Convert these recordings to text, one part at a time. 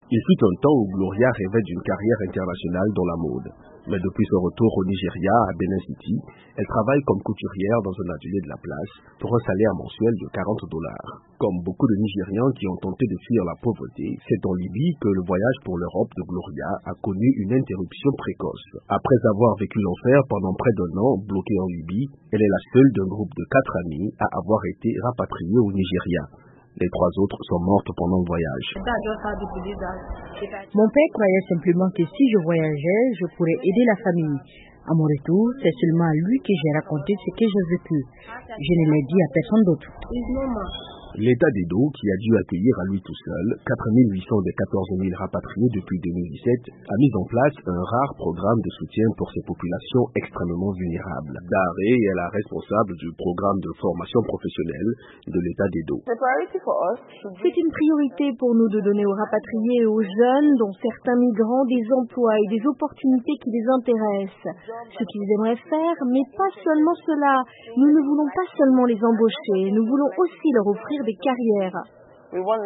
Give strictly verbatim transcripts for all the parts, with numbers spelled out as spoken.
Il fut un temps où Gloria rêvait d'une carrière internationale dans la mode. Mais depuis son retour au Nigeria, à Benin City, elle travaille comme couturière dans un atelier de la place pour un salaire mensuel de quarante dollars. Comme beaucoup de Nigérians qui ont tenté de fuir la pauvreté, c'est en Libye que le voyage pour l'Europe de Gloria a connu une interruption précoce. Après avoir vécu l'enfer pendant près d'un an bloquée en Libye, elle est la seule d'un groupe de quatre amis à avoir été rapatriée au Nigeria. Les trois autres sont mortes pendant le voyage. Mon père croyait simplement que si je voyageais, je pourrais aider la famille. À mon retour, c'est seulement à lui que j'ai raconté ce que j'ai vécu. Je ne l'ai dit à personne d'autre. L'État d'Edo, qui a dû accueillir à lui tout seul quatre mille huit cents des quatorze mille rapatriés depuis deux mille dix-sept, a mis en place un rare programme de soutien pour ces populations extrêmement vulnérables. Daré est la responsable du programme de formation professionnelle de l'État d'Edo. C'est une priorité pour nous de donner aux rapatriés et aux jeunes, dont certains migrants, des emplois et des opportunités qui les intéressent. Ce qu'ils aimeraient faire, mais pas seulement cela. Nous ne voulons pas seulement les embaucher, nous voulons aussi leur offrir des carrières. Selon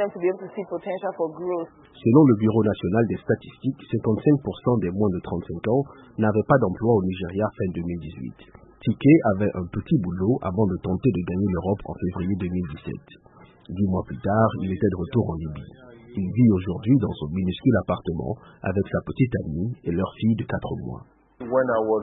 le Bureau national des statistiques, cinquante-cinq pour cent des moins de trente-cinq ans n'avaient pas d'emploi au Nigeria fin deux mille dix-huit. Tike avait un petit boulot avant de tenter de gagner l'Europe en février deux mille dix-sept. Dix mois plus tard, il était de retour en Libye. Il vit aujourd'hui dans son minuscule appartement avec sa petite amie et leur fille de quatre mois. Quand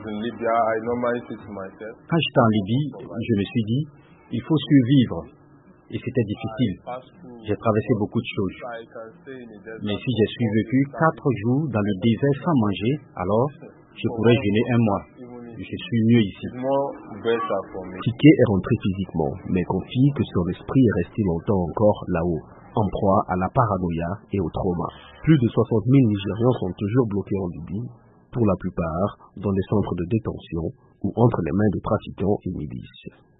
j'étais en Libye, je me suis dit, il faut survivre. Et c'était difficile. J'ai traversé beaucoup de choses. Mais si j'ai survécu quatre jours dans le désert sans manger, alors je pourrais jeûner un mois. Je suis mieux ici. Tike est rentré physiquement, mais confie que son esprit est resté longtemps encore là-haut, en proie à la paranoïa et au trauma. Plus de soixante mille Nigérians sont toujours bloqués en Libye, pour la plupart dans des centres de détention ou entre les mains de trafiquants et milices.